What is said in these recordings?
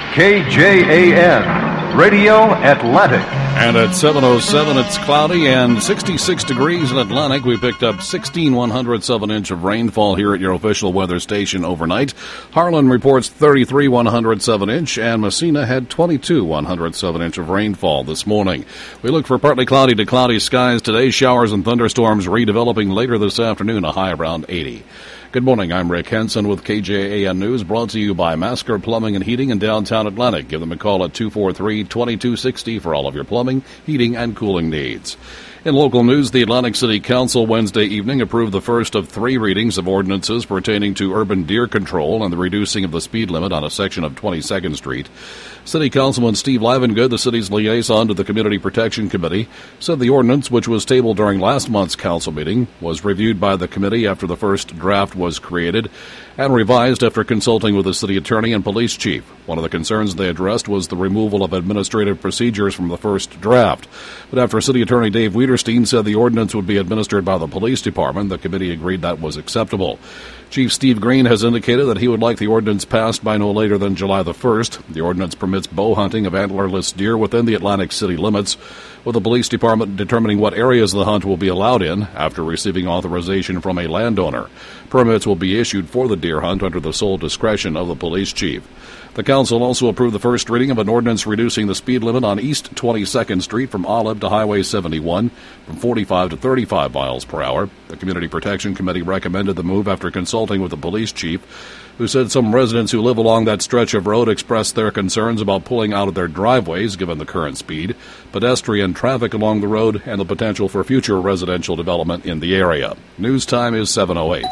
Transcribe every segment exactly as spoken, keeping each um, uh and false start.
K J A N, Radio Atlantic. And at seven oh seven, it's cloudy and sixty-six degrees in Atlantic. We picked up sixteen one hundredths of an inch of rainfall here at your official weather station overnight. Harlan reports thirty-three one hundredths of an inch, and Messina had twenty-two one hundredths of an inch of rainfall this morning. We look for partly cloudy to cloudy skies today. Showers and thunderstorms redeveloping later this afternoon, a high around eighty. Good morning, I'm Rick Henson with K J A N News, brought to you by Masker Plumbing and Heating in downtown Atlantic. Give them a call at two four three, two two six zero for all of your plumbing, heating, and cooling needs. In local news, the Atlantic City Council Wednesday evening approved the first of three readings of ordinances pertaining to urban deer control and the reducing of the speed limit on a section of twenty-second Street. City Councilman Steve Livengood, the city's liaison to the Community Protection Committee, said the ordinance, which was tabled during last month's council meeting, was reviewed by the committee after the first draft was created and revised after consulting with the city attorney and police chief. One of the concerns they addressed was the removal of administrative procedures from the first draft. But after City Attorney Dave Wiederstein said the ordinance would be administered by the police department, the committee agreed that was acceptable. Chief Steve Green has indicated that he would like the ordinance passed by no later than July the first. The ordinance permits bow hunting of antlerless deer within the Atlantic City limits, with the police department determining what areas the hunt will be allowed in after receiving authorization from a landowner. Permits will be issued for the deer hunt under the sole discretion of the police chief. The council also approved the first reading of an ordinance reducing the speed limit on East twenty-second Street from Olive to Highway seventy-one from forty-five to thirty-five miles per hour. The Community Protection Committee recommended the move after consulting with the police chief, who said some residents who live along that stretch of road expressed their concerns about pulling out of their driveways given the current speed, pedestrian traffic along the road, and the potential for future residential development in the area. News time is seven oh eight.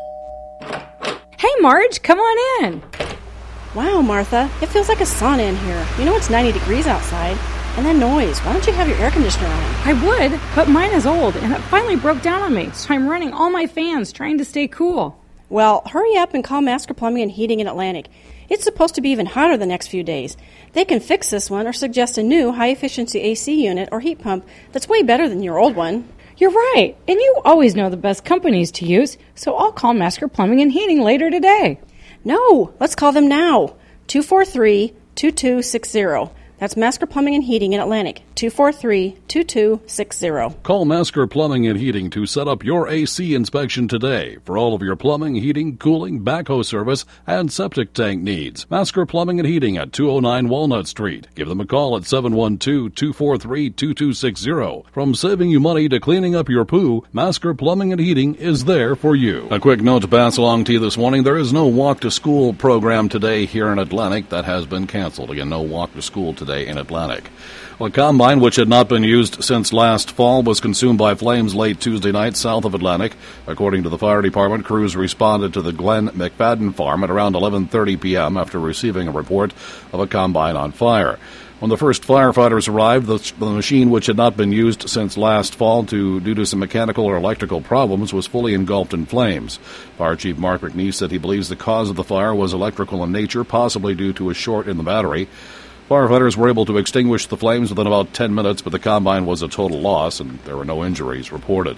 Hey, Marge, come on in. Wow, Martha, it feels like a sauna in here. You know it's ninety degrees outside. And that noise, why don't you have your air conditioner on? I would, but mine is old, and it finally broke down on me, so I'm running all my fans trying to stay cool. Well, hurry up and call Masker Plumbing and Heating in Atlantic. It's supposed to be even hotter the next few days. They can fix this one or suggest a new high-efficiency A C unit or heat pump that's way better than your old one. You're right, and you always know the best companies to use, so I'll call Masker Plumbing and Heating later today. No, let's call them now. two four three, two two six zero. That's Masker Plumbing and Heating in Atlantic, two four three, two two six zero. Call Masker Plumbing and Heating to set up your A C inspection today for all of your plumbing, heating, cooling, backhoe service, and septic tank needs. Masker Plumbing and Heating at two oh nine Walnut Street. Give them a call at seven one two, two four three, two two six zero. From saving you money to cleaning up your poo, Masker Plumbing and Heating is there for you. A quick note to pass along to you this morning. There is no walk to school program today here in Atlantic. That has been canceled. Again, no walk to school today in Atlantic. Well, a combine, which had not been used since last fall, was consumed by flames late Tuesday night south of Atlantic. According to the fire department, crews responded to the Glen McFadden farm at around eleven thirty p.m. after receiving a report of a combine on fire. When the first firefighters arrived, the, the machine, which had not been used since last fall to, due to some mechanical or electrical problems, was fully engulfed in flames. Fire Chief Mark McNeese said he believes the cause of the fire was electrical in nature, possibly due to a short in the battery. Firefighters were able to extinguish the flames within about ten minutes, but the combine was a total loss, and there were no injuries reported.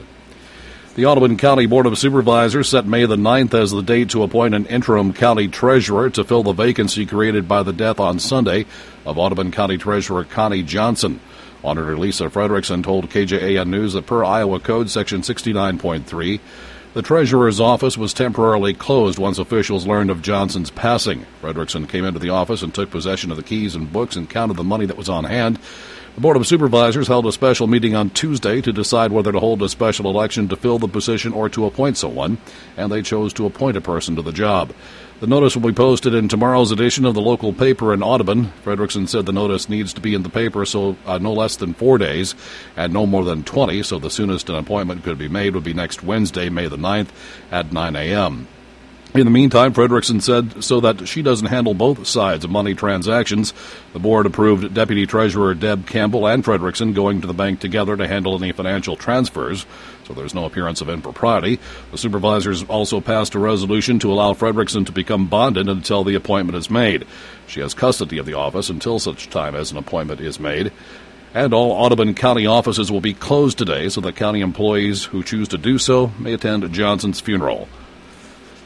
The Audubon County Board of Supervisors set May the ninth as the date to appoint an interim county treasurer to fill the vacancy created by the death on Sunday of Audubon County Treasurer Connie Johnson. Auditor Lisa Fredrickson told K J A N News that per Iowa Code Section sixty-nine point three, the treasurer's office was temporarily closed once officials learned of Johnson's passing. Fredrickson came into the office and took possession of the keys and books and counted the money that was on hand. The Board of Supervisors held a special meeting on Tuesday to decide whether to hold a special election to fill the position or to appoint someone, and they chose to appoint a person to the job. The notice will be posted in tomorrow's edition of the local paper in Audubon. Fredrickson said the notice needs to be in the paper so uh, no less than four days and no more than twenty, so the soonest an appointment could be made would be next Wednesday, May the ninth at nine a.m. In the meantime, Fredrickson said so that she doesn't handle both sides of money transactions, the board approved Deputy Treasurer Deb Campbell and Fredrickson going to the bank together to handle any financial transfers, so there's no appearance of impropriety. The supervisors also passed a resolution to allow Fredrickson to become bonded until the appointment is made. She has custody of the office until such time as an appointment is made. And all Audubon County offices will be closed today so that county employees who choose to do so may attend Johnson's funeral.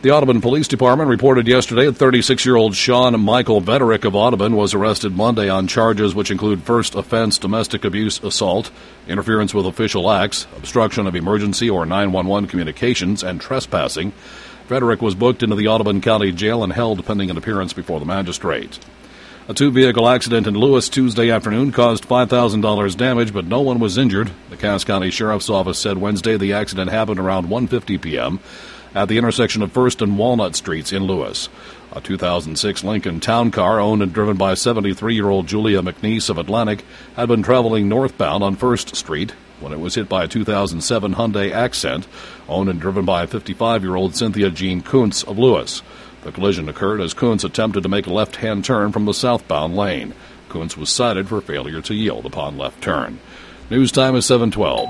The Audubon Police Department reported yesterday that thirty-six-year-old Sean Michael Vederick of Audubon was arrested Monday on charges which include first offense domestic abuse assault, interference with official acts, obstruction of emergency or nine one one communications, and trespassing. Vederick was booked into the Audubon County Jail and held pending an appearance before the magistrate. A two-vehicle accident in Lewis Tuesday afternoon caused five thousand dollars damage, but no one was injured. The Cass County Sheriff's Office said Wednesday the accident happened around one fifty p.m. at the intersection of First and Walnut Streets in Lewis. A two thousand six Lincoln Town Car, owned and driven by seventy-three-year-old Julia McNeese of Atlantic, had been traveling northbound on First Street when it was hit by a two thousand seven Hyundai Accent, owned and driven by fifty-five-year-old Cynthia Jean Kuntz of Lewis. The collision occurred as Kuntz attempted to make a left-hand turn from the southbound lane. Kuntz was cited for failure to yield upon left turn. News time is seven twelve.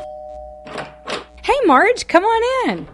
Hey, Marge, come on in.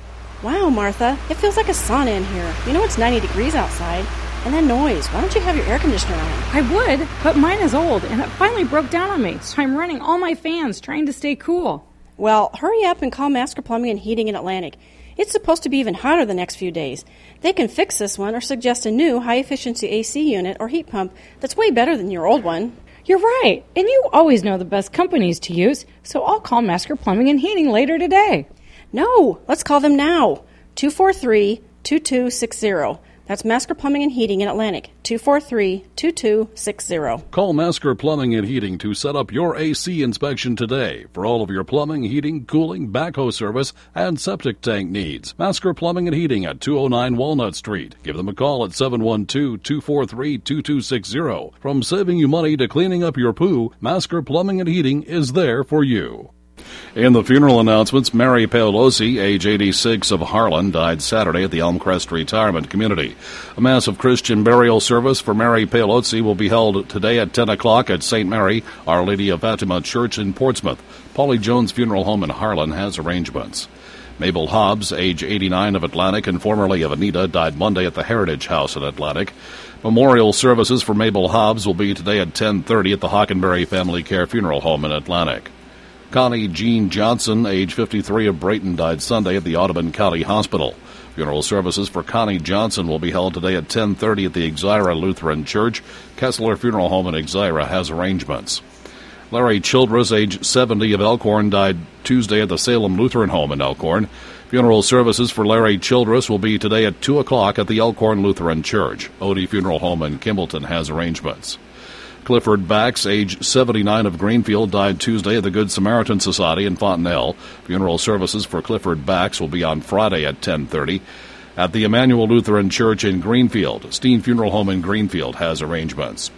Wow, Martha, it feels like a sauna in here. You know it's ninety degrees outside. And that noise, why don't you have your air conditioner on? I would, but mine is old, and it finally broke down on me, so I'm running all my fans trying to stay cool. Well, hurry up and call Masker Plumbing and Heating in Atlantic. It's supposed to be even hotter the next few days. They can fix this one or suggest a new high-efficiency A C unit or heat pump that's way better than your old one. You're right, and you always know the best companies to use, so I'll call Masker Plumbing and Heating later today. No, let's call them now. two four three, two two six zero. That's Masker Plumbing and Heating in Atlantic. two four three, two two six zero. Call Masker Plumbing and Heating to set up your A C inspection today for all of your plumbing, heating, cooling, backhoe service, and septic tank needs. Masker Plumbing and Heating at two oh nine Walnut Street. Give them a call at seven one two, two four three, two two six zero. From saving you money to cleaning up your poo, Masker Plumbing and Heating is there for you. In the funeral announcements, Mary Paolosi, age eighty-six, of Harlan, died Saturday at the Elmcrest Retirement Community. A massive Christian burial service for Mary Paolosi will be held today at ten o'clock at Saint Mary, Our Lady of Fatima Church in Portsmouth. Paulie Jones Funeral Home in Harlan has arrangements. Mabel Hobbs, age eighty-nine, of Atlantic and formerly of Anita, died Monday at the Heritage House in Atlantic. Memorial services for Mabel Hobbs will be today at ten thirty at the Hockenberry Family Care Funeral Home in Atlantic. Connie Jean Johnson, age fifty-three, of Brayton, died Sunday at the Audubon County Hospital. Funeral services for Connie Johnson will be held today at ten thirty at the Exira Lutheran Church. Kessler Funeral Home in Exira has arrangements. Larry Childress, age seventy, of Elkhorn, died Tuesday at the Salem Lutheran Home in Elkhorn. Funeral services for Larry Childress will be today at two o'clock at the Elkhorn Lutheran Church. Odie Funeral Home in Kimballton has arrangements. Clifford Bax, age seventy-nine, of Greenfield, died Tuesday at the Good Samaritan Society in Fontenelle. Funeral services for Clifford Bax will be on Friday at ten thirty at the Emmanuel Lutheran Church in Greenfield. Steen Funeral Home in Greenfield has arrangements.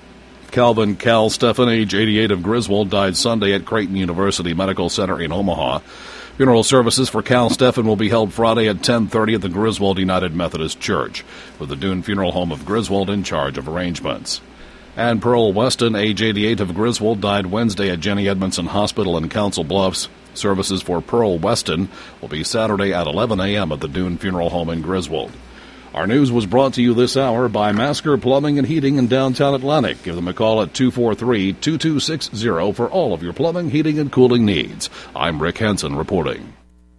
Calvin Cal Stephan, age eighty-eight, of Griswold, died Sunday at Creighton University Medical Center in Omaha. Funeral services for Cal Stephan will be held Friday at ten thirty at the Griswold United Methodist Church, with the Dune Funeral Home of Griswold in charge of arrangements. And Pearl Weston, age eighty-eight, of Griswold, died Wednesday at Jenny Edmondson Hospital in Council Bluffs. Services for Pearl Weston will be Saturday at eleven a.m. at the Dune Funeral Home in Griswold. Our news was brought to you this hour by Masker Plumbing and Heating in downtown Atlantic. Give them a call at two four three, two two six zero for all of your plumbing, heating, and cooling needs. I'm Rick Henson reporting.